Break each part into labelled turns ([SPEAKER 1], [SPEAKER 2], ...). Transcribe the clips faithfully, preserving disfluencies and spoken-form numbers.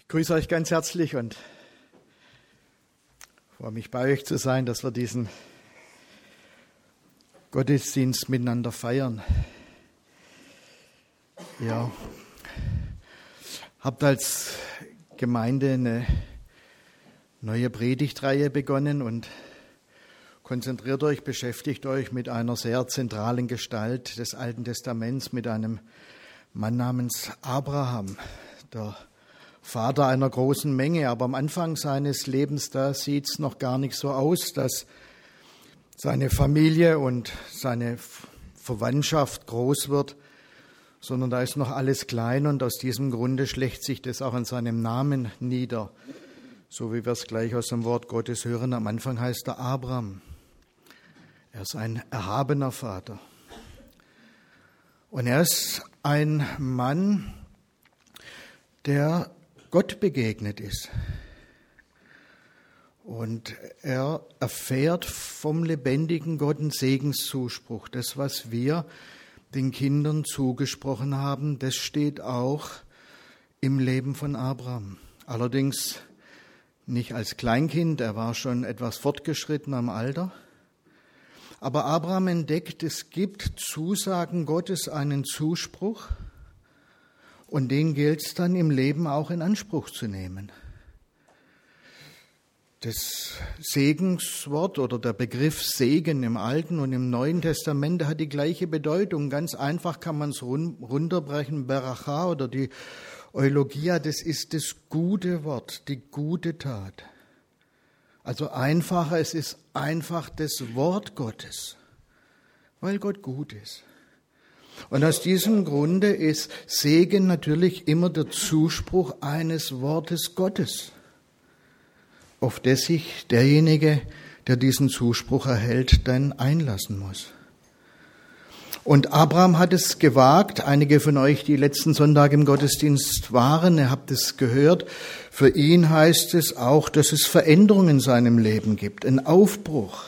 [SPEAKER 1] Ich grüße euch ganz herzlich und freue mich, bei euch zu sein, dass wir diesen Gottesdienst miteinander feiern. Ihr habt als Gemeinde eine neue Predigtreihe begonnen und konzentriert euch, beschäftigt euch mit einer sehr zentralen Gestalt des Alten Testaments, mit einem Mann namens Abraham, der Vater einer großen Menge. Aber am Anfang seines Lebens, da sieht es noch gar nicht so aus, dass seine Familie und seine Verwandtschaft groß wird, sondern da ist noch alles klein und aus diesem Grunde schlägt sich das auch an seinem Namen nieder. So wie wir es gleich aus dem Wort Gottes hören, am Anfang heißt er Abraham. Er ist ein erhabener Vater. Und er ist ein Mann, der Gott begegnet ist. Und er erfährt vom lebendigen Gott einen Segenszuspruch. Das, was wir den Kindern zugesprochen haben, das steht auch im Leben von Abraham. Allerdings nicht als Kleinkind, er war schon etwas fortgeschritten am Alter. Aber Abraham entdeckt, es gibt Zusagen Gottes, einen Zuspruch, und den gilt es dann im Leben auch in Anspruch zu nehmen. Das Segenswort oder der Begriff Segen im Alten und im Neuen Testament hat die gleiche Bedeutung. Ganz einfach kann man es runterbrechen. Beracha oder die Eulogia, das ist das gute Wort, die gute Tat. Also einfacher, es ist einfach das Wort Gottes, weil Gott gut ist. Und aus diesem Grunde ist Segen natürlich immer der Zuspruch eines Wortes Gottes, auf das sich derjenige, der diesen Zuspruch erhält, dann einlassen muss. Und Abraham hat es gewagt, einige von euch, die letzten Sonntag im Gottesdienst waren, ihr habt es gehört, für ihn heißt es auch, dass es Veränderungen in seinem Leben gibt, einen Aufbruch.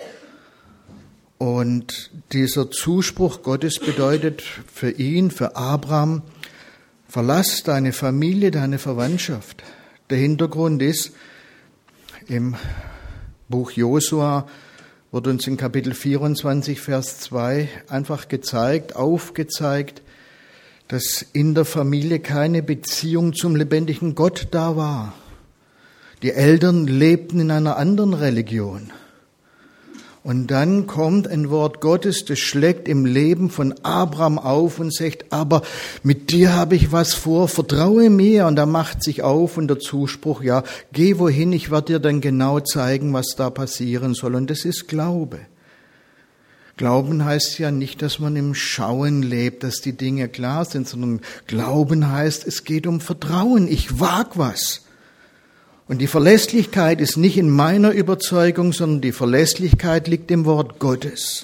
[SPEAKER 1] Und dieser Zuspruch Gottes bedeutet für ihn, für Abraham, verlass deine Familie, deine Verwandtschaft. Der Hintergrund ist, im Buch Josua wird uns in Kapitel vierundzwanzig, Vers zwei einfach gezeigt, aufgezeigt, dass in der Familie keine Beziehung zum lebendigen Gott da war. Die Eltern lebten in einer anderen Religion. Und dann kommt ein Wort Gottes, das schlägt im Leben von Abraham auf und sagt, aber mit dir habe ich was vor, vertraue mir. Und er macht sich auf und der Zuspruch, ja, geh wohin, ich werde dir dann genau zeigen, was da passieren soll. Und das ist Glaube. Glauben heißt ja nicht, dass man im Schauen lebt, dass die Dinge klar sind, sondern Glauben heißt, es geht um Vertrauen, ich wag was. Und die Verlässlichkeit ist nicht in meiner Überzeugung, sondern die Verlässlichkeit liegt im Wort Gottes,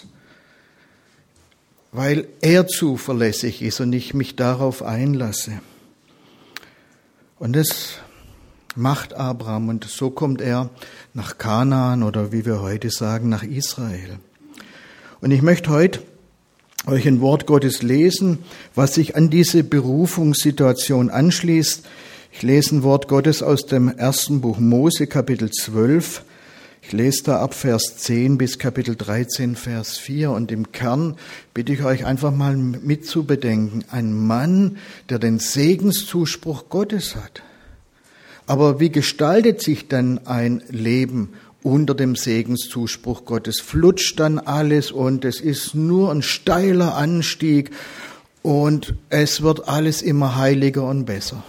[SPEAKER 1] weil er zuverlässig ist und ich mich darauf einlasse. Und das macht Abraham und so kommt er nach Kanaan oder wie wir heute sagen, nach Israel. Und ich möchte heute euch ein Wort Gottes lesen, was sich an diese Berufungssituation anschließt. Ich lese ein Wort Gottes aus dem ersten Buch Mose, Kapitel zwölf. Ich lese da ab Vers zehn bis Kapitel dreizehn, Vers vier. Und im Kern bitte ich euch einfach mal mitzubedenken. Ein Mann, der den Segenszuspruch Gottes hat. Aber wie gestaltet sich dann ein Leben unter dem Segenszuspruch Gottes? Flutscht dann alles und es ist nur ein steiler Anstieg und es wird alles immer heiliger und besser.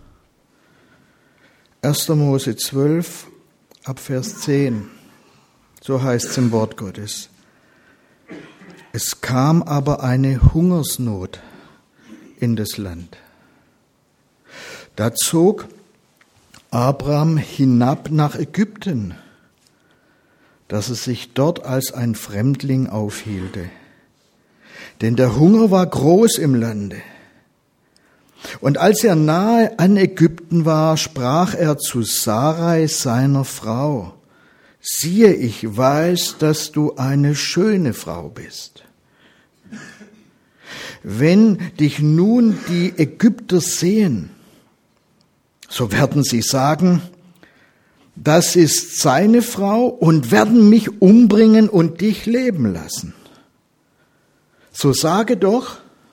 [SPEAKER 1] erster Mose zwölf, ab Vers zehn, so heißt es im Wort Gottes. Es kam aber eine Hungersnot in das Land. Da zog Abraham hinab nach Ägypten, dass er sich dort als ein Fremdling aufhielte. Denn der Hunger war groß im Lande. Und als er nahe an Ägypten war, sprach er zu Sarai, seiner Frau, siehe, ich weiß, dass du eine schöne Frau bist. Wenn dich nun die Ägypter sehen, so werden sie sagen, das ist seine Frau und werden mich umbringen und dich leben lassen. So sage doch,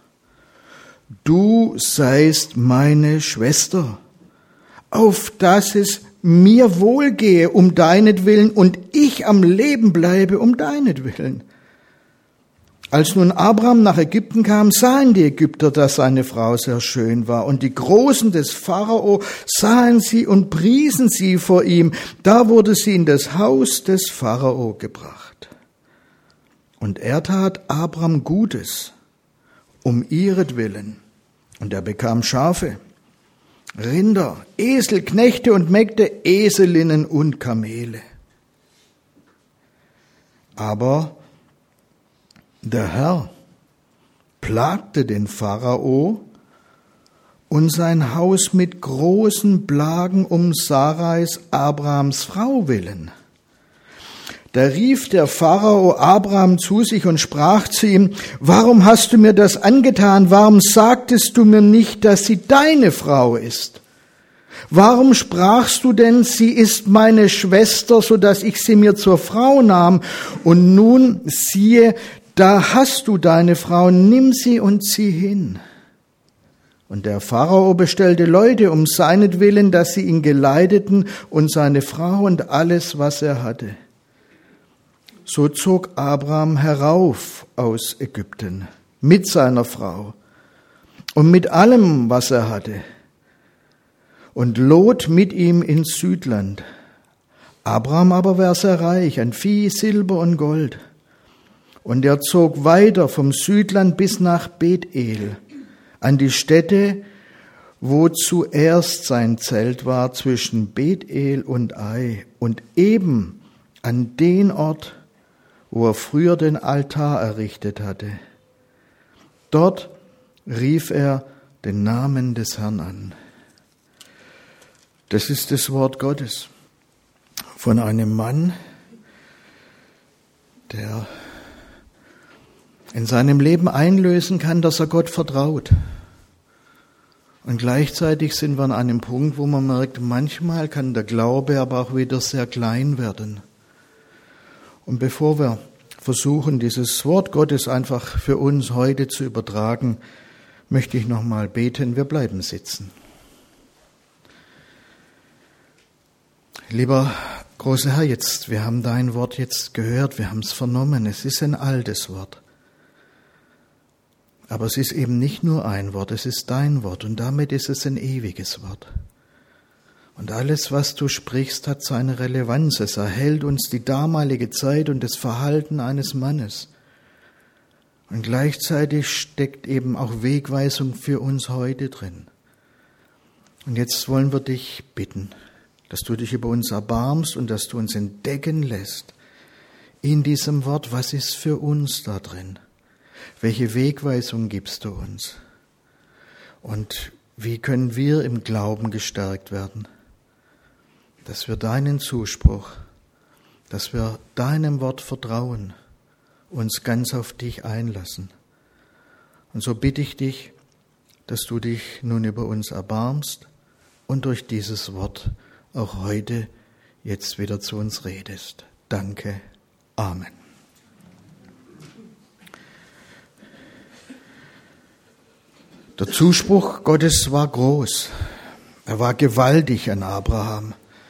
[SPEAKER 1] du seist meine Schwester, auf dass es mir wohlgehe um deinetwillen und ich am Leben bleibe um deinetwillen. Als nun Abraham nach Ägypten kam, sahen die Ägypter, dass seine Frau sehr schön war. Und die Großen des Pharao sahen sie und priesen sie vor ihm. Da wurde sie in das Haus des Pharao gebracht. Und er tat Abraham Gutes, um ihretwillen. Und er bekam Schafe, Rinder, Esel, Knechte und Mägde, Eselinnen und Kamele. Aber der Herr plagte den Pharao und sein Haus mit großen Plagen um Sarais, Abrahams Frau willen. Da rief der Pharao Abraham zu sich und sprach zu ihm, warum hast du mir das angetan? Warum sagtest du mir nicht, dass sie deine Frau ist? Warum sprachst du denn, sie ist meine Schwester, so dass ich sie mir zur Frau nahm? Und nun siehe, da hast du deine Frau, nimm sie und zieh hin. Und der Pharao bestellte Leute um seinetwillen, dass sie ihn geleiteten und seine Frau und alles, was er hatte. So zog Abraham herauf aus Ägypten mit seiner Frau und mit allem, was er hatte, und Lot mit ihm ins Südland. Abraham aber war sehr reich an Vieh, Silber und Gold. Und er zog weiter vom Südland bis nach Bethel, an die Stätte, wo zuerst sein Zelt war, zwischen Bethel und Ai, und eben an den Ort, wo er früher den Altar errichtet hatte. Dort rief er den Namen des Herrn an. Das ist das Wort Gottes von einem Mann, der in seinem Leben einlösen kann, dass er Gott vertraut. Und gleichzeitig sind wir an einem Punkt, wo man merkt, manchmal kann der Glaube aber auch wieder sehr klein werden. Und bevor wir versuchen, dieses Wort Gottes einfach für uns heute zu übertragen, möchte ich nochmal beten. Wir bleiben sitzen. Lieber großer Herr, jetzt, wir haben dein Wort jetzt gehört, wir haben es vernommen. Es ist ein altes Wort. Aber es ist eben nicht nur ein Wort, es ist dein Wort und damit ist es ein ewiges Wort. Und alles, was du sprichst, hat seine Relevanz. Es erhält uns die damalige Zeit und das Verhalten eines Mannes. Und gleichzeitig steckt eben auch Wegweisung für uns heute drin. Und jetzt wollen wir dich bitten, dass du dich über uns erbarmst und dass du uns entdecken lässt in diesem Wort, was ist für uns da drin? Welche Wegweisung gibst du uns? Und wie können wir im Glauben gestärkt werden? Dass wir deinen Zuspruch, dass wir deinem Wort vertrauen, uns ganz auf dich einlassen. Und so bitte ich dich, dass du dich nun über uns erbarmst und durch dieses Wort auch heute jetzt wieder zu uns redest. Danke. Amen. Der Zuspruch Gottes war groß. Er war gewaltig an Abraham.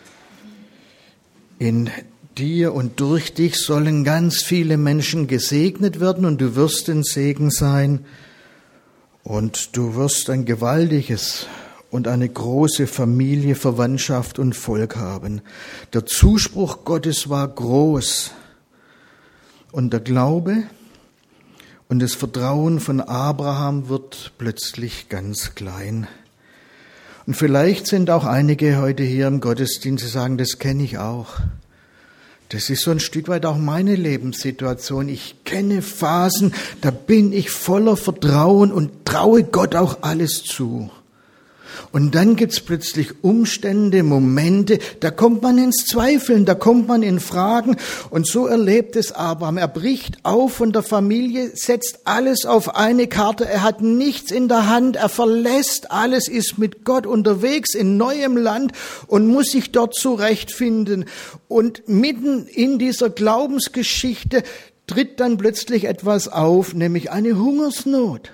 [SPEAKER 1] In dir und durch dich sollen ganz viele Menschen gesegnet werden und du wirst ein Segen sein und du wirst ein gewaltiges und eine große Familie, Verwandtschaft und Volk haben. Der Zuspruch Gottes war groß und der Glaube und das Vertrauen von Abraham wird plötzlich ganz klein. Und vielleicht sind auch einige heute hier im Gottesdienst, die sagen, das kenne ich auch. Das ist so ein Stück weit auch meine Lebenssituation. Ich kenne Phasen, da bin ich voller Vertrauen und traue Gott auch alles zu. Und dann gibt's plötzlich Umstände, Momente, da kommt man ins Zweifeln, da kommt man in Fragen. Und so erlebt es Abraham. Er bricht auf von der Familie, setzt alles auf eine Karte. Er hat nichts in der Hand, er verlässt alles, ist mit Gott unterwegs in neuem Land und muss sich dort zurechtfinden. Und mitten in dieser Glaubensgeschichte tritt dann plötzlich etwas auf, nämlich eine Hungersnot.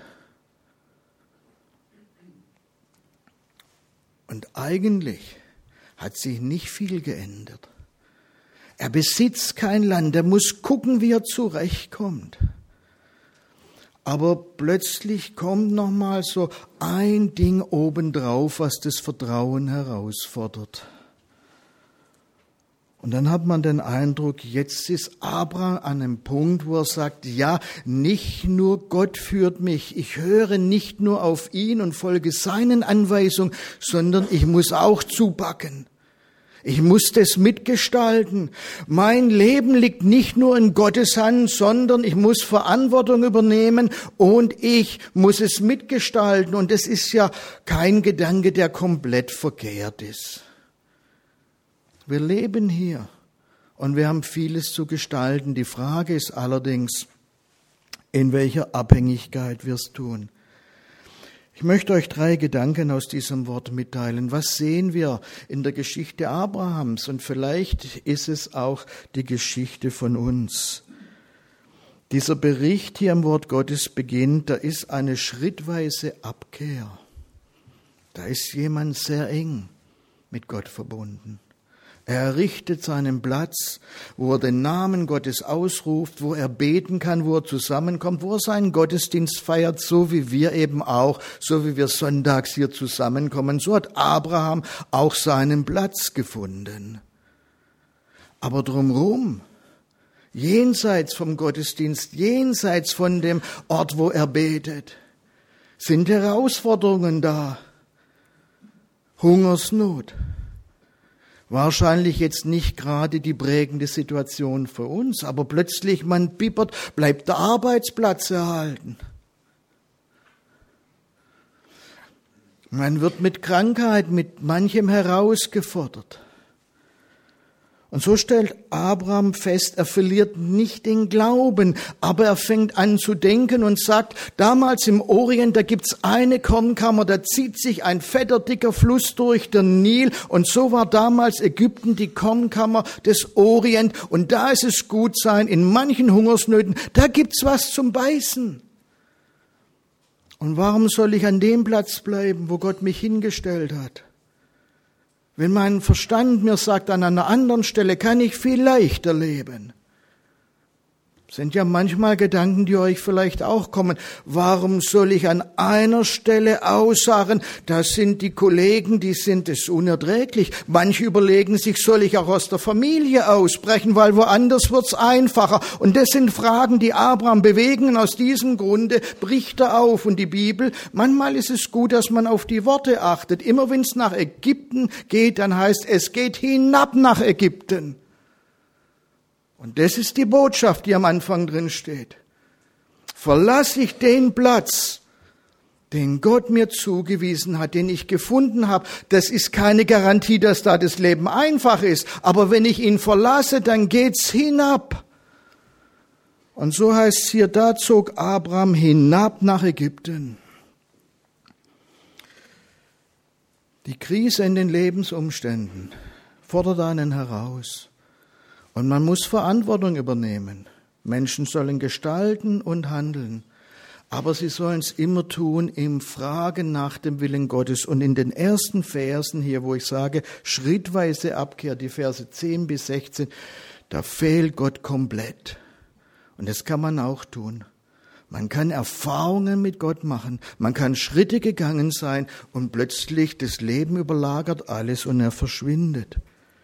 [SPEAKER 1] Und eigentlich hat sich nicht viel geändert. Er besitzt kein Land, er muss gucken, wie er zurechtkommt. Aber plötzlich kommt noch mal so ein Ding obendrauf, was das Vertrauen herausfordert. Und dann hat man den Eindruck, jetzt ist Abraham an einem Punkt, wo er sagt, ja, nicht nur Gott führt mich, ich höre nicht nur auf ihn und folge seinen Anweisungen, sondern ich muss auch zupacken. Ich muss das mitgestalten. Mein Leben liegt nicht nur in Gottes Hand, sondern ich muss Verantwortung übernehmen und ich muss es mitgestalten. Und das ist ja kein Gedanke, der komplett verkehrt ist. Wir leben hier und wir haben vieles zu gestalten. Die Frage ist allerdings, in welcher Abhängigkeit wir es tun. Ich möchte euch drei Gedanken aus diesem Wort mitteilen. Was sehen wir in der Geschichte Abrahams? Und vielleicht ist es auch die Geschichte von uns. Dieser Bericht hier im Wort Gottes beginnt, da ist eine schrittweise Abkehr. Da ist jemand sehr eng mit Gott verbunden. Er errichtet seinen Platz, wo er den Namen Gottes ausruft, wo er beten kann, wo er zusammenkommt, wo er seinen Gottesdienst feiert, so wie wir eben auch, so wie wir sonntags hier zusammenkommen. So hat Abraham auch seinen Platz gefunden. Aber drumherum, jenseits vom Gottesdienst, jenseits von dem Ort, wo er betet, sind Herausforderungen da. Hungersnot. Wahrscheinlich jetzt nicht gerade die prägende Situation für uns, aber plötzlich, man bibbert, bleibt der Arbeitsplatz erhalten. Man wird mit Krankheit, mit manchem herausgefordert. Und so stellt Abraham fest, er verliert nicht den Glauben, aber er fängt an zu denken und sagt, damals im Orient, da gibt's eine Kornkammer, da zieht sich ein fetter, dicker Fluss durch den Nil und so war damals Ägypten die Kornkammer des Orient und da ist es gut sein, in manchen Hungersnöten, da gibt's was zum Beißen. Und warum soll ich an dem Platz bleiben, wo Gott mich hingestellt hat? Wenn mein Verstand mir sagt, an einer anderen Stelle kann ich viel leichter leben. Das sind ja manchmal Gedanken, die euch vielleicht auch kommen. Warum soll ich an einer Stelle aussagen, das sind die Kollegen, die sind es unerträglich. Manche überlegen sich, soll ich auch aus der Familie ausbrechen, weil woanders wird's einfacher. Und das sind Fragen, die Abraham bewegen. Und aus diesem Grunde bricht er auf. Und die Bibel, manchmal ist es gut, dass man auf die Worte achtet. Immer wenn es nach Ägypten geht, dann heißt es, geht hinab nach Ägypten. Und das ist die Botschaft, die am Anfang drin steht. Verlasse ich den Platz, den Gott mir zugewiesen hat, den ich gefunden habe. Das ist keine Garantie, dass da das Leben einfach ist. Aber wenn ich ihn verlasse, dann geht's hinab. Und so heißt es hier, da zog Abraham hinab nach Ägypten. Die Krise in den Lebensumständen fordert einen heraus. Und man muss Verantwortung übernehmen. Menschen sollen gestalten und handeln. Aber sie sollen es immer tun im Fragen nach dem Willen Gottes. Und in den ersten Versen hier, wo ich sage, schrittweise Abkehr, die Verse zehn bis sechzehn, da fehlt Gott komplett. Und das kann man auch tun. Man kann Erfahrungen mit Gott machen. Man kann Schritte gegangen sein und plötzlich das Leben überlagert alles und er verschwindet.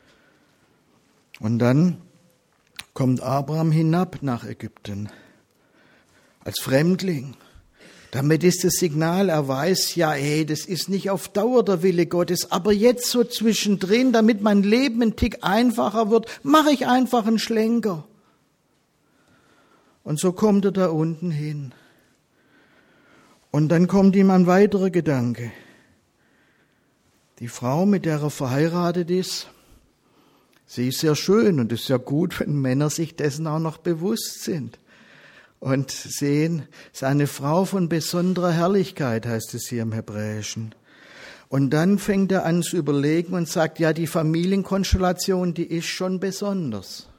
[SPEAKER 1] Und dann kommt Abraham hinab nach Ägypten als Fremdling. Damit ist das Signal, er weiß, ja, hey, das ist nicht auf Dauer der Wille Gottes, aber jetzt so zwischendrin, damit mein Leben ein Tick einfacher wird, mache ich einfach einen Schlenker. Und so kommt er da unten hin. Und dann kommt ihm ein weiterer Gedanke. Die Frau, mit der er verheiratet ist, sie ist sehr schön und es ist ja gut, wenn Männer sich dessen auch noch bewusst sind und sehen, es ist eine Frau von besonderer Herrlichkeit, heißt es hier im Hebräischen. Und dann fängt er an zu überlegen und sagt, ja, die Familienkonstellation, die ist schon besonders.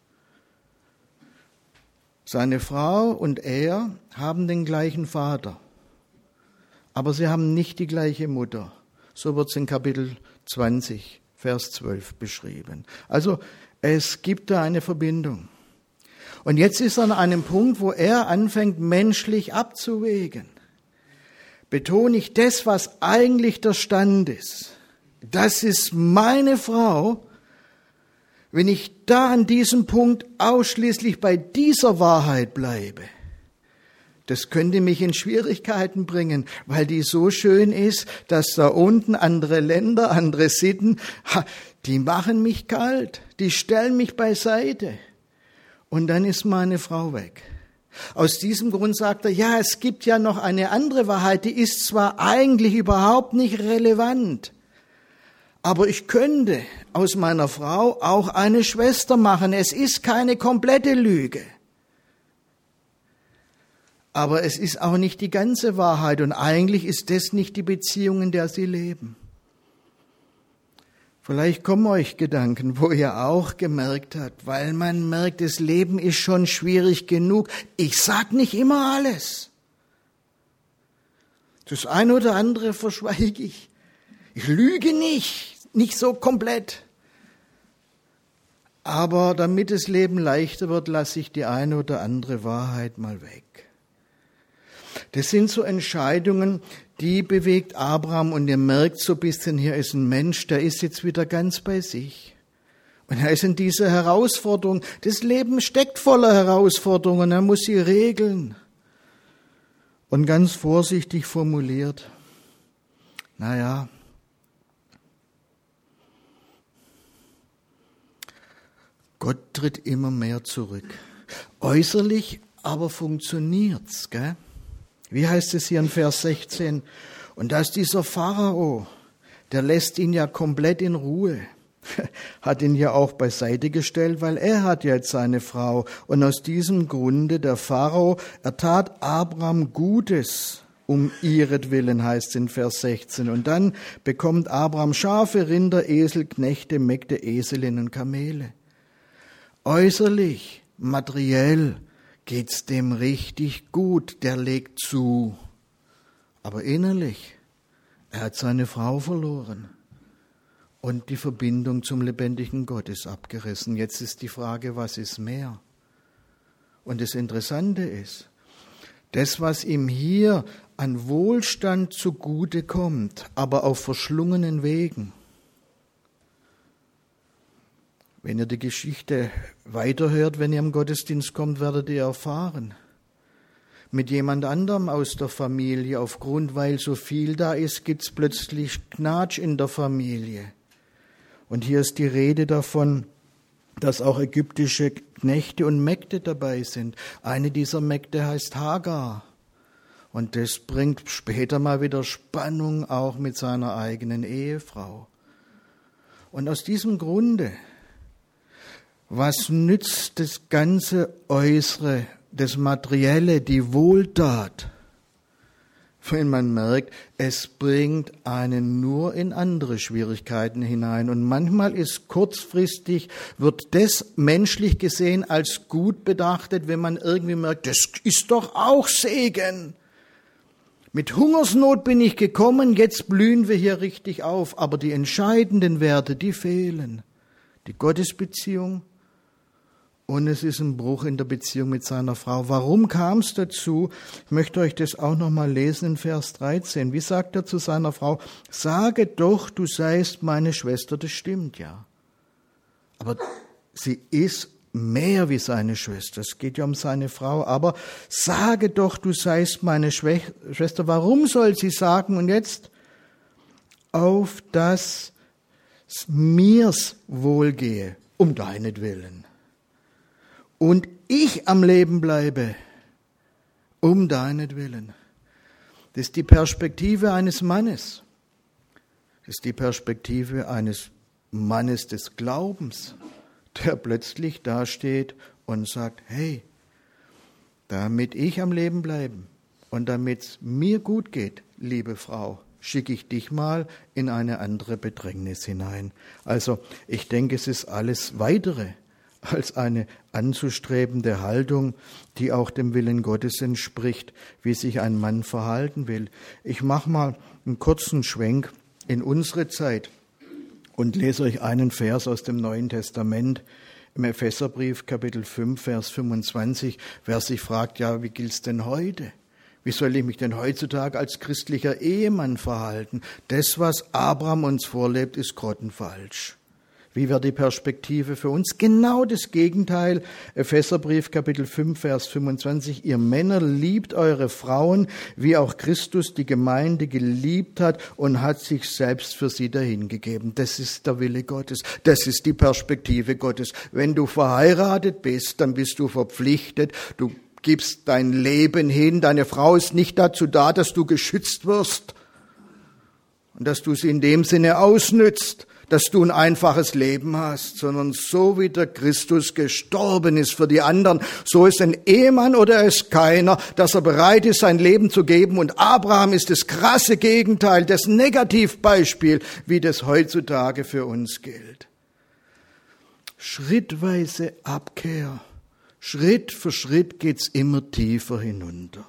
[SPEAKER 1] Seine Frau und er haben den gleichen Vater, aber sie haben nicht die gleiche Mutter. So wird es in Kapitel zwanzig, Vers zwölf beschrieben. Also es gibt da eine Verbindung. Und jetzt ist er an einem Punkt, wo er anfängt, menschlich abzuwägen. Betone ich das, was eigentlich der Stand ist. Das ist meine Frau. Wenn ich da an diesem Punkt ausschließlich bei dieser Wahrheit bleibe, das könnte mich in Schwierigkeiten bringen, weil die so schön ist, dass da unten andere Länder, andere Sitten, die machen mich kalt, die stellen mich beiseite. Und dann ist meine Frau weg. Aus diesem Grund sagt er, ja, es gibt ja noch eine andere Wahrheit, die ist zwar eigentlich überhaupt nicht relevant, aber ich könnte aus meiner Frau auch eine Schwester machen. Es ist keine komplette Lüge. Aber es ist auch nicht die ganze Wahrheit und eigentlich ist das nicht die Beziehung, in der sie leben. Vielleicht kommen euch Gedanken, wo ihr auch gemerkt habt, weil man merkt, das Leben ist schon schwierig genug. Ich sag nicht immer alles. Das eine oder andere verschweige ich. Ich lüge nicht, nicht so komplett. Aber damit das Leben leichter wird, lasse ich die eine oder andere Wahrheit mal weg. Das sind so Entscheidungen, die bewegt Abraham und ihr merkt so ein bisschen, hier ist ein Mensch, der ist jetzt wieder ganz bei sich. Und er ist in dieser Herausforderung. Das Leben steckt voller Herausforderungen, er muss sie regeln. Und ganz vorsichtig formuliert, naja, Gott tritt immer mehr zurück. Äußerlich aber funktioniert's, gell? Wie heißt es hier in Vers sechzehn? Und dass dieser Pharao, der lässt ihn ja komplett in Ruhe, hat ihn ja auch beiseite gestellt, weil er hat ja jetzt seine Frau. Und aus diesem Grunde, der Pharao, er tat Abraham Gutes um ihretwillen, heißt es in Vers sechzehn. Und dann bekommt Abraham Schafe, Rinder, Esel, Knechte, Mägde, Eselinnen und Kamele. Äußerlich, materiell, geht's dem richtig gut, der legt zu. Aber innerlich, er hat seine Frau verloren und die Verbindung zum lebendigen Gott ist abgerissen. Jetzt ist die Frage, was ist mehr? Und das Interessante ist, das, was ihm hier an Wohlstand zugute kommt, aber auf verschlungenen Wegen. Wenn ihr die Geschichte weiterhört, wenn ihr im Gottesdienst kommt, werdet ihr erfahren. Mit jemand anderem aus der Familie, aufgrund, weil so viel da ist, gibt's plötzlich Knatsch in der Familie. Und hier ist die Rede davon, dass auch ägyptische Knechte und Mägde dabei sind. Eine dieser Mägde heißt Hagar. Und das bringt später mal wieder Spannung auch mit seiner eigenen Ehefrau. Und aus diesem Grunde, was nützt das ganze Äußere, das Materielle, die Wohltat, wenn man merkt, es bringt einen nur in andere Schwierigkeiten hinein. Und manchmal ist kurzfristig, wird das menschlich gesehen als gut betrachtet, wenn man irgendwie merkt, das ist doch auch Segen. Mit Hungersnot bin ich gekommen, jetzt blühen wir hier richtig auf. Aber die entscheidenden Werte, die fehlen. Die Gottesbeziehung. Und es ist ein Bruch in der Beziehung mit seiner Frau. Warum kam es dazu? Ich möchte euch das auch noch mal lesen in Vers dreizehn. Wie sagt er zu seiner Frau? Sage doch, du seist meine Schwester. Das stimmt, ja. Aber sie ist mehr wie seine Schwester. Es geht ja um seine Frau. Aber sage doch, du seist meine Schwester. Warum soll sie sagen? Und jetzt, auf dass mir's wohlgehe, um deinetwillen. Und ich am Leben bleibe, um deinetwillen. Das ist die Perspektive eines Mannes. Das ist die Perspektive eines Mannes des Glaubens, der plötzlich dasteht und sagt, hey, damit ich am Leben bleibe und damit es mir gut geht, liebe Frau, schicke ich dich mal in eine andere Bedrängnis hinein. Also ich denke, es ist alles Weitere als eine anzustrebende Haltung, die auch dem Willen Gottes entspricht, wie sich ein Mann verhalten will. Ich mache mal einen kurzen Schwenk in unsere Zeit und lese euch einen Vers aus dem Neuen Testament im Epheserbrief, Kapitel fünf, Vers fünfundzwanzig. Wer sich fragt, ja, wie gilt's denn heute? Wie soll ich mich denn heutzutage als christlicher Ehemann verhalten? Das, was Abraham uns vorlebt, ist grottenfalsch. Wie wäre die Perspektive für uns? Genau das Gegenteil. Epheserbrief, Kapitel fünf, Vers fünfundzwanzig. Ihr Männer liebt eure Frauen, wie auch Christus die Gemeinde geliebt hat und hat sich selbst für sie dahingegeben. Das ist der Wille Gottes. Das ist die Perspektive Gottes. Wenn du verheiratet bist, dann bist du verpflichtet. Du gibst dein Leben hin. Deine Frau ist nicht dazu da, dass du geschützt wirst und dass du sie in dem Sinne ausnützt, dass du ein einfaches Leben hast, sondern so wie der Christus gestorben ist für die anderen, so ist ein Ehemann oder er ist keiner, dass er bereit ist, sein Leben zu geben. Und Abraham ist das krasse Gegenteil, das Negativbeispiel, wie das heutzutage für uns gilt. Schrittweise Abkehr. Schritt für Schritt geht's immer tiefer hinunter.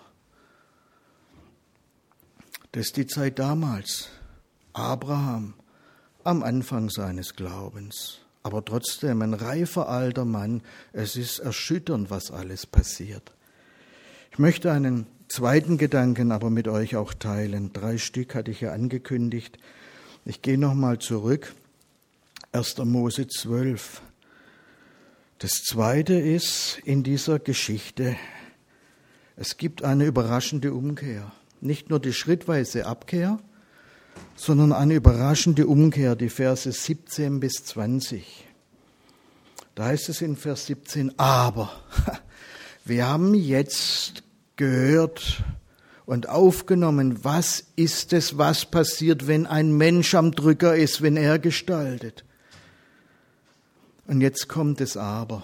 [SPEAKER 1] Das ist die Zeit damals. Abraham am Anfang seines Glaubens, aber trotzdem ein reifer alter Mann. Es ist erschütternd, was alles passiert. Ich möchte einen zweiten Gedanken aber mit euch auch teilen. Drei Stück hatte ich ja angekündigt. Ich gehe nochmal zurück. erster Mose zwölf. Das zweite ist in dieser Geschichte, es gibt eine überraschende Umkehr. Nicht nur die schrittweise Abkehr, sondern eine überraschende Umkehr, die Verse siebzehn bis zwanzig. Da heißt es in Vers siebzehn, aber wir haben jetzt gehört und aufgenommen, was ist es, was passiert, wenn ein Mensch am Drücker ist, wenn er gestaltet. Und jetzt kommt das Aber.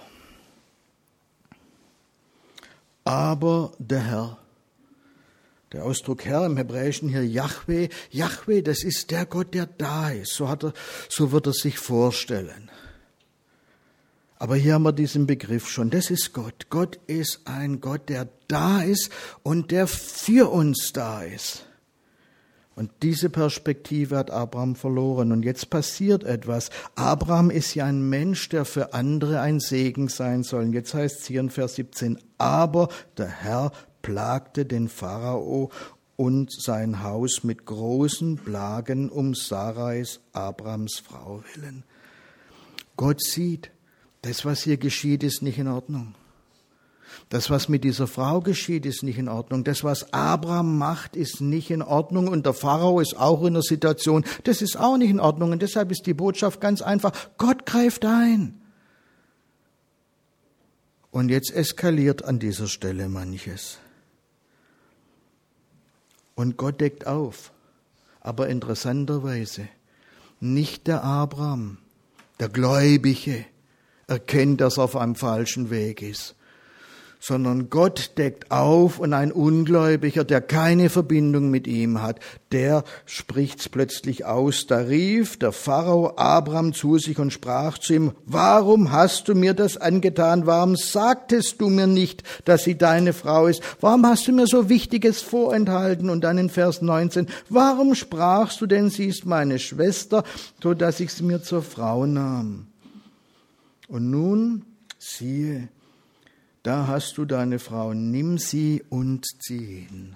[SPEAKER 1] Aber der Herr. Der Ausdruck Herr im Hebräischen hier Jahwe. Jahwe, das ist der Gott, der da ist. So hat er, so wird er sich vorstellen. Aber hier haben wir diesen Begriff schon. Das ist Gott. Gott ist ein Gott, der da ist und der für uns da ist. Und diese Perspektive hat Abraham verloren. Und jetzt passiert etwas. Abraham ist ja ein Mensch, der für andere ein Segen sein soll. Und jetzt heißt es hier in Vers siebzehn, aber der Herr plagte den Pharao und sein Haus mit großen Plagen um Sarais, Abrams Frau willen. Gott sieht, das, was hier geschieht, ist nicht in Ordnung. Das, was mit dieser Frau geschieht, ist nicht in Ordnung. Das, was Abraham macht, ist nicht in Ordnung. Und der Pharao ist auch in der Situation, das ist auch nicht in Ordnung. Und deshalb ist die Botschaft ganz einfach, Gott greift ein. Und jetzt eskaliert an dieser Stelle manches. Und Gott deckt auf. Aber interessanterweise, nicht der Abraham, der Gläubige, erkennt, dass er auf einem falschen Weg ist, sondern Gott deckt auf und ein Ungläubiger, der keine Verbindung mit ihm hat, der spricht's plötzlich aus. Da rief der Pharao Abraham zu sich und sprach zu ihm, warum hast du mir das angetan? Warum sagtest du mir nicht, dass sie deine Frau ist? Warum hast du mir so Wichtiges vorenthalten? Und dann in Vers neunzehn, warum sprachst du denn, sie ist meine Schwester, so dass ich sie mir zur Frau nahm? Und nun, siehe, da hast du deine Frau, nimm sie und zieh hin.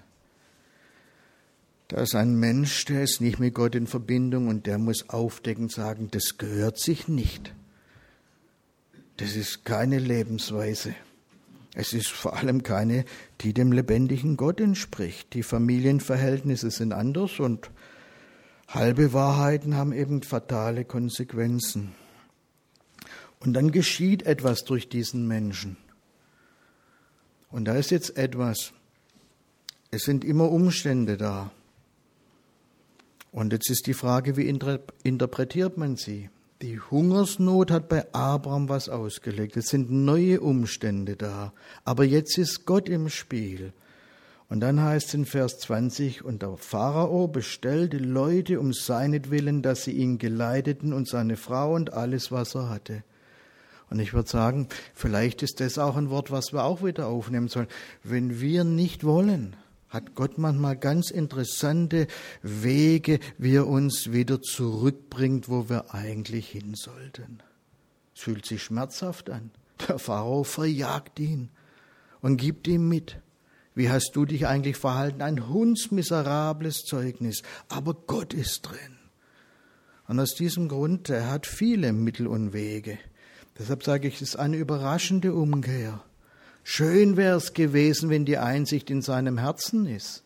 [SPEAKER 1] Da ist ein Mensch, der ist nicht mit Gott in Verbindung und der muss aufdeckend sagen, das gehört sich nicht. Das ist keine Lebensweise. Es ist vor allem keine, die dem lebendigen Gott entspricht. Die Familienverhältnisse sind anders und halbe Wahrheiten haben eben fatale Konsequenzen. Und dann geschieht etwas durch diesen Menschen. Und da ist jetzt etwas. Es sind immer Umstände da. Und jetzt ist die Frage, wie interpretiert man sie? Die Hungersnot hat bei Abraham was ausgelegt. Es sind neue Umstände da. Aber jetzt ist Gott im Spiel. Und dann heißt es in Vers zwanzig, und der Pharao bestellte Leute um seinetwillen, dass sie ihn geleiteten und seine Frau und alles, was er hatte. Und ich würde sagen, vielleicht ist das auch ein Wort, was wir auch wieder aufnehmen sollen. Wenn wir nicht wollen, hat Gott manchmal ganz interessante Wege, wie er uns wieder zurückbringt, wo wir eigentlich hin sollten. Es fühlt sich schmerzhaft an. Der Pharao verjagt ihn und gibt ihm mit. Wie hast du dich eigentlich verhalten? Ein hundsmiserables Zeugnis, aber Gott ist drin. Und aus diesem Grund, er hat viele Mittel und Wege. Deshalb sage ich, es ist eine überraschende Umkehr. Schön wäre es gewesen, wenn die Einsicht in seinem Herzen ist.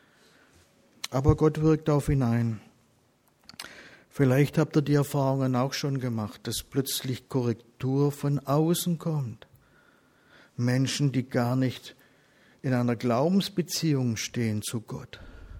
[SPEAKER 1] Aber Gott wirkt auf ihn ein. Vielleicht habt ihr die Erfahrungen auch schon gemacht, dass plötzlich Korrektur von außen kommt. Menschen, die gar nicht in einer Glaubensbeziehung stehen zu Gott.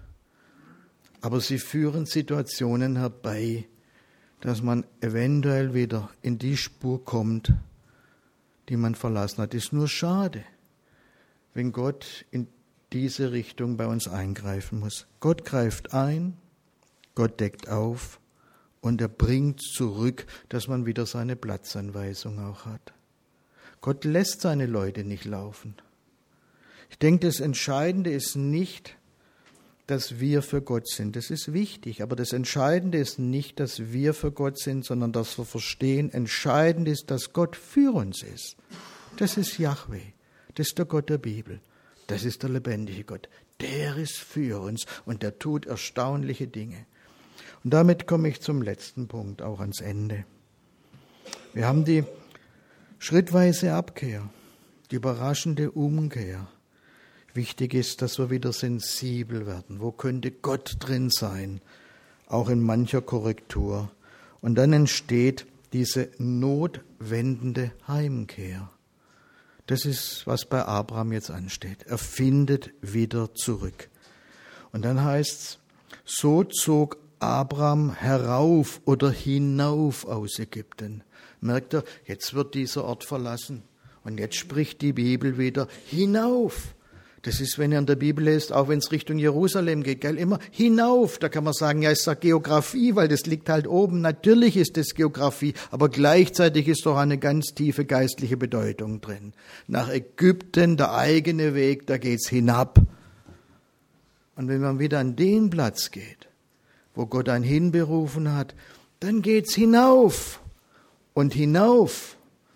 [SPEAKER 1] Aber sie führen Situationen herbei, dass man eventuell wieder in die Spur kommt, die man verlassen hat. Ist nur schade, wenn Gott in diese Richtung bei uns eingreifen muss. Gott greift ein, Gott deckt auf und er bringt zurück, dass man wieder seine Platzanweisung auch hat. Gott lässt seine Leute nicht laufen. Ich denke, das Entscheidende ist nicht, dass wir für Gott sind. Das ist wichtig, aber das Entscheidende ist nicht, dass wir für Gott sind, sondern dass wir verstehen, entscheidend ist, dass Gott für uns ist. Das ist Jahwe, das ist der Gott der Bibel, das ist der lebendige Gott. Der ist für uns und der tut erstaunliche Dinge. Und damit komme ich zum letzten Punkt, auch ans Ende. Wir haben die schrittweise Abkehr, die überraschende Umkehr. Wichtig ist, dass wir wieder sensibel werden. Wo könnte Gott drin sein? Auch in mancher Korrektur. Und dann entsteht diese notwendende Heimkehr. Das ist, was bei Abraham jetzt ansteht. Er findet wieder zurück. Und dann heißt's, so zog Abraham herauf oder hinauf aus Ägypten. Merkt ihr, jetzt wird dieser Ort verlassen. Und jetzt spricht die Bibel wieder hinauf. Das ist, wenn ihr in der Bibel lest, auch wenn es Richtung Jerusalem geht, gell, immer hinauf. Da kann man sagen, ja, ist doch Geografie, weil das liegt halt oben. Natürlich ist das Geografie, aber gleichzeitig ist doch eine ganz tiefe geistliche Bedeutung drin. Nach Ägypten, der eigene Weg, da geht's hinab. Und wenn man wieder an den Platz geht, wo Gott einen hinberufen hat, dann geht's hinauf und hinauf.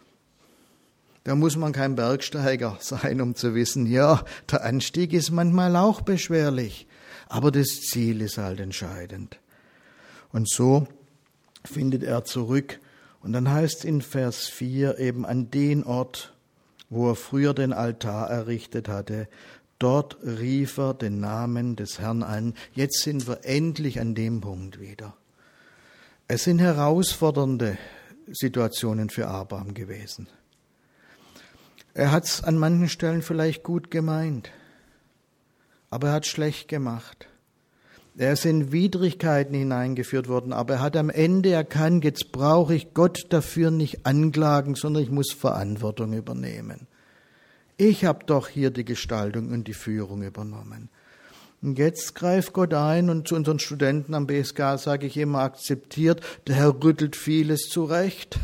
[SPEAKER 1] Da muss man kein Bergsteiger sein, um zu wissen, ja, der Anstieg ist manchmal auch beschwerlich, aber das Ziel ist halt entscheidend. Und so findet er zurück. Und dann heißt es in Vers vier eben an den Ort, wo er früher den Altar errichtet hatte, dort rief er den Namen des Herrn an. Jetzt sind wir endlich an dem Punkt wieder. Es sind herausfordernde Situationen für Abraham gewesen. Er hat es an manchen Stellen vielleicht gut gemeint, aber er hat schlecht gemacht. Er ist in Widrigkeiten hineingeführt worden, aber er hat am Ende erkannt, jetzt brauche ich Gott dafür nicht anklagen, sondern ich muss Verantwortung übernehmen. Ich habe doch hier die Gestaltung und die Führung übernommen. Und jetzt greift Gott ein und zu unseren Studenten am B S K sage ich immer, akzeptiert, der Herr rüttelt vieles zurecht.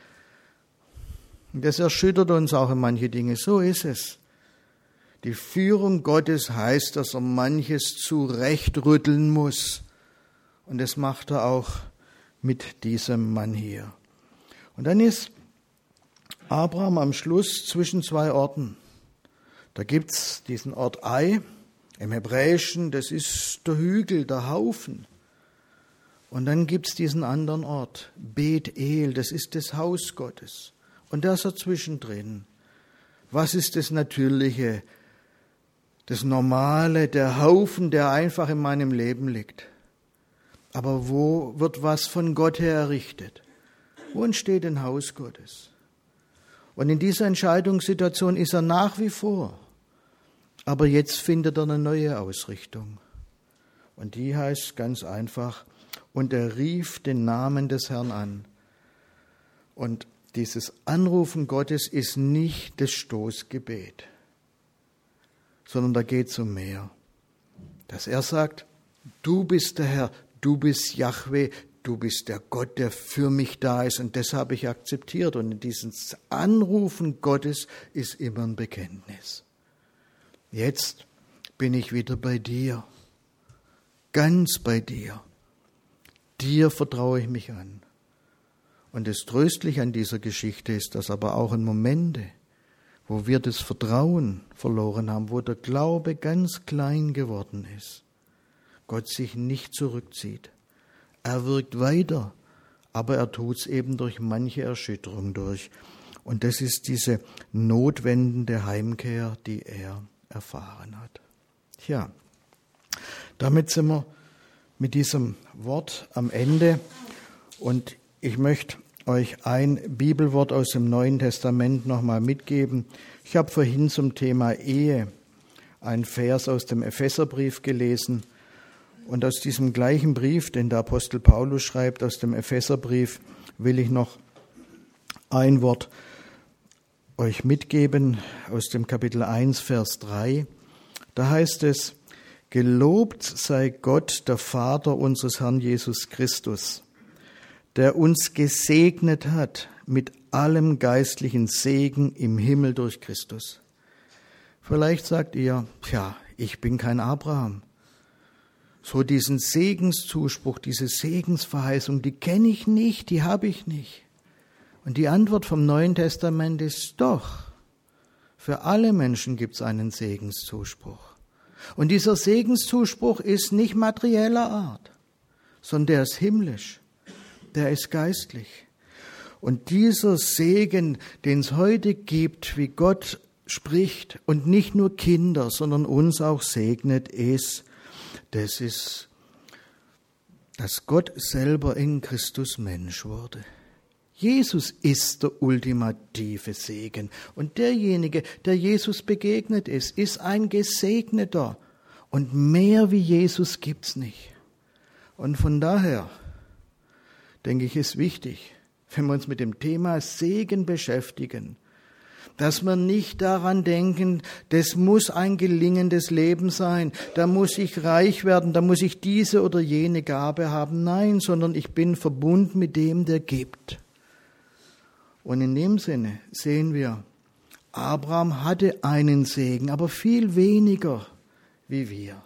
[SPEAKER 1] Das erschüttert uns auch in manche Dinge. So ist es. Die Führung Gottes heißt, dass er manches zurechtrütteln muss. Und das macht er auch mit diesem Mann hier. Und dann ist Abraham am Schluss zwischen zwei Orten. Da gibt's diesen Ort Ai, im Hebräischen, das ist der Hügel, der Haufen. Und dann gibt's diesen anderen Ort, Bethel, das ist das Haus Gottes. Und da ist er zwischendrin. Was ist das Natürliche, das Normale, der Haufen, der einfach in meinem Leben liegt? Aber wo wird was von Gott her errichtet? Wo entsteht ein Haus Gottes? Und in dieser Entscheidungssituation ist er nach wie vor. Aber jetzt findet er eine neue Ausrichtung. Und die heißt ganz einfach, und er rief den Namen des Herrn an. Und dieses Anrufen Gottes ist nicht das Stoßgebet, sondern da geht es um mehr. Dass er sagt, du bist der Herr, du bist Jahwe, du bist der Gott, der für mich da ist und das habe ich akzeptiert. Und in diesem Anrufen Gottes ist immer ein Bekenntnis. Jetzt bin ich wieder bei dir, ganz bei dir. Dir vertraue ich mich an. Und das Tröstliche an dieser Geschichte ist, dass aber auch in Momente, wo wir das Vertrauen verloren haben, wo der Glaube ganz klein geworden ist, Gott sich nicht zurückzieht. Er wirkt weiter, aber er tut es eben durch manche Erschütterung durch. Und das ist diese notwendende Heimkehr, die er erfahren hat. Tja, damit sind wir mit diesem Wort am Ende. Und ich möchte euch ein Bibelwort aus dem Neuen Testament nochmal mitgeben. Ich habe vorhin zum Thema Ehe einen Vers aus dem Epheserbrief gelesen. Und aus diesem gleichen Brief, den der Apostel Paulus schreibt, aus dem Epheserbrief, will ich noch ein Wort euch mitgeben aus dem Kapitel eins, Vers drei. Da heißt es, gelobt sei Gott, der Vater unseres Herrn Jesus Christus, der uns gesegnet hat mit allem geistlichen Segen im Himmel durch Christus. Vielleicht sagt ihr, tja, ich bin kein Abraham. So diesen Segenszuspruch, diese Segensverheißung, die kenne ich nicht, die habe ich nicht. Und die Antwort vom Neuen Testament ist doch, für alle Menschen gibt es einen Segenszuspruch. Und dieser Segenszuspruch ist nicht materieller Art, sondern der ist himmlisch, der ist geistlich. Und dieser Segen, den es heute gibt, wie Gott spricht und nicht nur Kinder, sondern uns auch segnet, ist, das ist, dass Gott selber in Christus Mensch wurde. Jesus ist der ultimative Segen. Und derjenige, der Jesus begegnet ist, ist ein Gesegneter. Und mehr wie Jesus gibt's nicht. Und von daher, denke ich, ist wichtig, wenn wir uns mit dem Thema Segen beschäftigen, dass wir nicht daran denken, das muss ein gelingendes Leben sein, da muss ich reich werden, da muss ich diese oder jene Gabe haben. Nein, sondern ich bin verbunden mit dem, der gibt. Und in dem Sinne sehen wir, Abraham hatte einen Segen, aber viel weniger wie wir.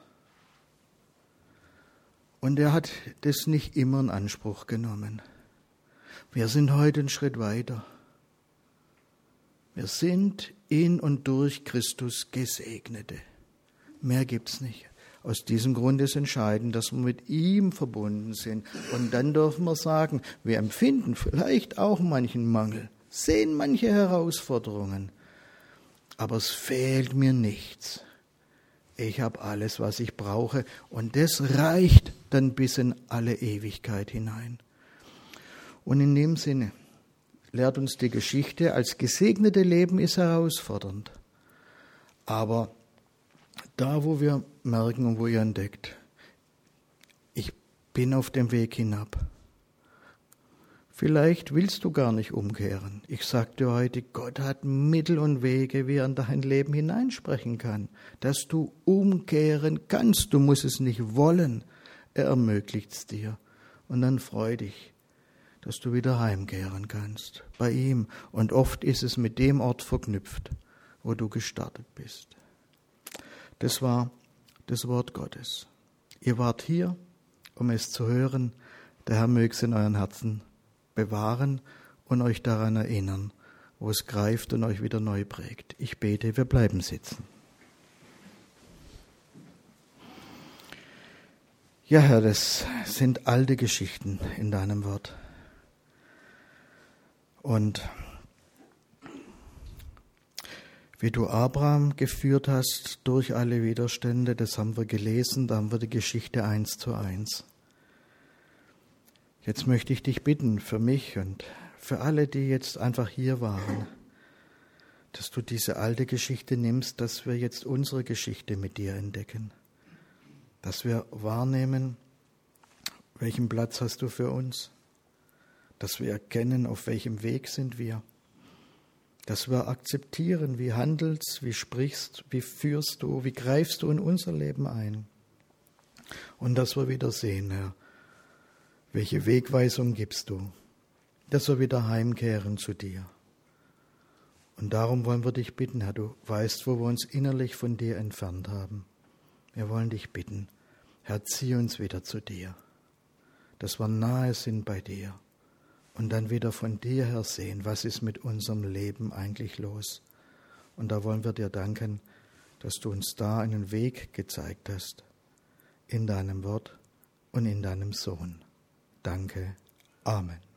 [SPEAKER 1] Und er hat das nicht immer in Anspruch genommen. Wir sind heute einen Schritt weiter. Wir sind in und durch Christus Gesegnete. Mehr gibt's nicht. Aus diesem Grund ist entscheidend, dass wir mit ihm verbunden sind. Und dann dürfen wir sagen, wir empfinden vielleicht auch manchen Mangel, sehen manche Herausforderungen, aber es fehlt mir nichts. Ich habe alles, was ich brauche, und das reicht dann bis in alle Ewigkeit hinein. Und in dem Sinne lehrt uns die Geschichte, als gesegnete Leben ist herausfordernd. Aber da, wo wir merken und wo ihr entdeckt, ich bin auf dem Weg hinab. Vielleicht willst du gar nicht umkehren. Ich sagte heute, Gott hat Mittel und Wege, wie er in dein Leben hineinsprechen kann, dass du umkehren kannst. Du musst es nicht wollen. Er ermöglicht es dir. Und dann freu dich, dass du wieder heimkehren kannst bei ihm. Und oft ist es mit dem Ort verknüpft, wo du gestartet bist. Das war das Wort Gottes. Ihr wart hier, um es zu hören. Der Herr möge es in euren Herzen bewahren und euch daran erinnern, wo es greift und euch wieder neu prägt. Ich bete, wir bleiben sitzen. Ja, Herr, das sind alte Geschichten in deinem Wort. Und wie du Abraham geführt hast durch alle Widerstände, das haben wir gelesen, da haben wir die Geschichte eins zu eins. Jetzt möchte ich dich bitten, für mich und für alle, die jetzt einfach hier waren, dass du diese alte Geschichte nimmst, dass wir jetzt unsere Geschichte mit dir entdecken. dass wir wahrnehmen, welchen Platz hast du für uns, dass wir erkennen, auf welchem Weg sind wir, dass wir akzeptieren, wie handelst, wie sprichst, wie führst du, wie greifst du in unser Leben ein. Und dass wir wieder sehen, Herr, welche Wegweisung gibst du, dass wir wieder heimkehren zu dir. Und darum wollen wir dich bitten, Herr, du weißt, wo wir uns innerlich von dir entfernt haben. Wir wollen dich bitten, Herr, zieh uns wieder zu dir, dass wir nahe sind bei dir und dann wieder von dir her sehen, was ist mit unserem Leben eigentlich los. Und da wollen wir dir danken, dass du uns da einen Weg gezeigt hast, in deinem Wort und in deinem Sohn. Danke. Amen.